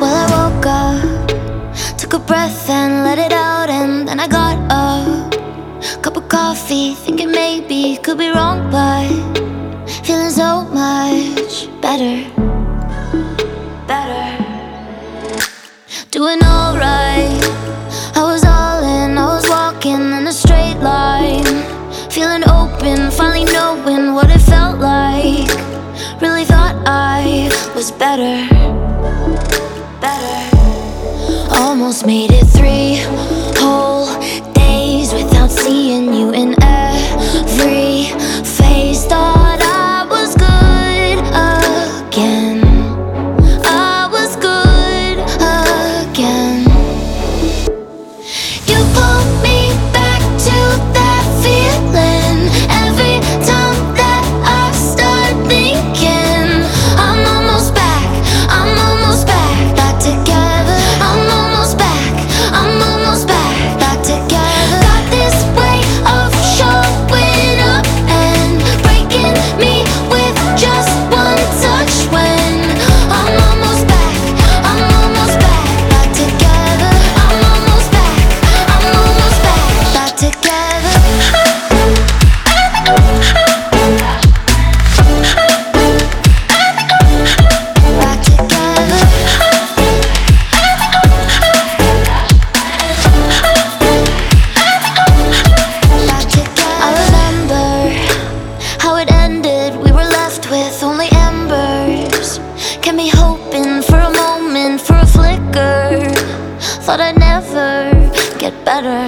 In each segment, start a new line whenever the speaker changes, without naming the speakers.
Well, I woke up, took a breath and let it out, and then I got up. Cup of coffee, thinking maybe could be wrong, but feeling so much better. Doing alright. I was all in, I was walking in a straight line, feeling open, finally knowing what it felt like. Really thought I was better. Almost made it 3 whole days without seeing you in every phase. Thought I was good again. I was good again. You pull me back to that feeling every time that I start thinking I'm almost back, I'm almost back, back together. I'm almost back, I'm almost back, back together. Got this way of showing up and breaking me with just one touch when I'm almost back, I'm almost back, back together. I'm almost back, I'm almost back, back together. Back together. I remember how it ended. We were left with only embers. Kept me hoping for a moment, for a flicker. Thought I'd never get better.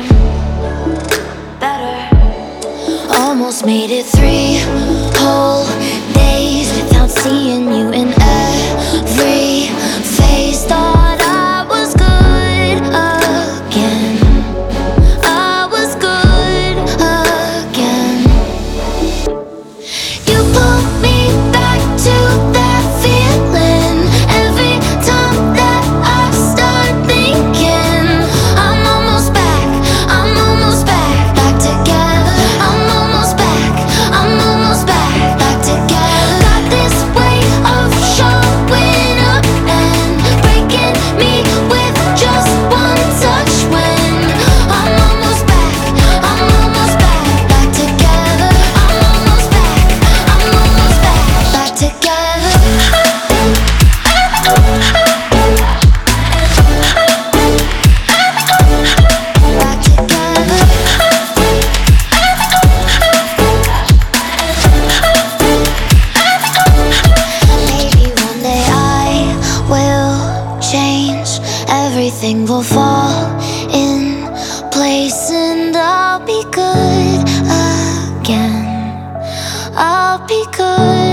Almost made it 3 whole days without seeing you in every phase. Thought I was good again. I was good again. You pull me back to that feeling every time that I start thinking I'm almost back, I'm almost back, back together. I'm almost back, I'm almost back, back together. Got this way of showing up and breaking me with just one touch when I'm almost back, I'm almost back, back together. I'm almost back, I'm almost back, back together. Back together. Maybe one day I will change. Everything will fall in place and I'll be good again. I'll be good